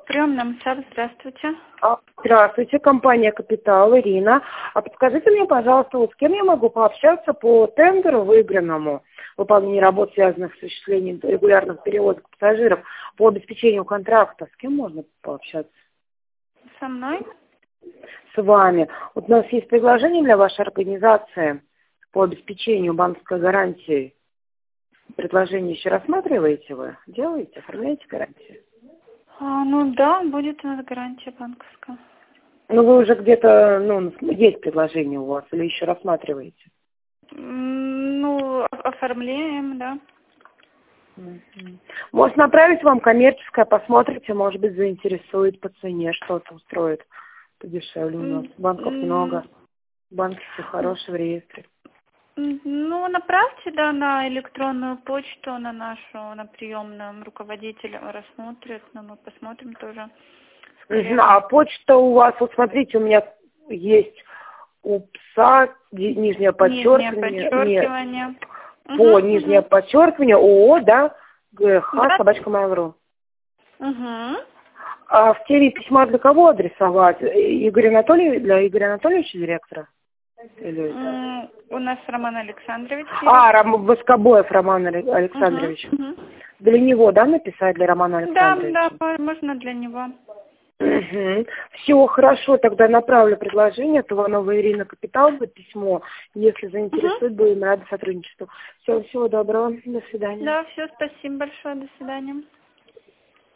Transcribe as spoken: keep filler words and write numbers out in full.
Приемном САП, здравствуйте. А, Здравствуйте, компания «Капитал», Ирина. А подскажите мне, пожалуйста, вот с кем я могу пообщаться по тендеру выигранному, выполнению работ, связанных с осуществлением регулярных перевозок пассажиров, по обеспечению контракта? С кем можно пообщаться? Со мной? С вами. Вот у нас есть предложение для вашей организации по обеспечению банковской гарантии. Предложение еще рассматриваете вы? Делаете? Оформляете гарантию? А, ну да, будет у нас гарантия банковская. Ну, вы уже где-то, ну, есть предложение у вас или еще рассматриваете? М, Ну, о- оформляем, да. Мгм. Может, направить вам коммерческое, посмотрите, может быть, заинтересует по цене, что-то устроит подешевле у нас. М, Банков много, м, банки все хорошие в реестре. м, Ну, направьте, да, на электронную почту, на нашу, на приемном руководителя рассмотрит, но мы посмотрим тоже с Мгм. А коллегами. почта у вас, вот смотрите, у меня есть у пса ди- нижнее Нижнее подчеркивание, нет, подчеркивание. по Угу, нижнее угу. подчеркивание, ООО, да, ГХ, Да. собачка Mail.ru. Угу. А в теме письма для кого адресовать? Игорь Анатольевич, для Игоря Анатольевича, директора? Или это? М, У нас Роман Александрович А, директор. Рам... Воскобоев Роман Аре- Угу, Александрович. угу. Для него, да, написать, для Романа Да, да, Александровича? можно для него. Угу. Все, хорошо, тогда направлю предложение. Туванова Ирина, Капитал, будет письмо. Если Угу. заинтересует, будем рады сотрудничеству. Все, всего доброго, до свидания. Да, все, спасибо большое, до свидания.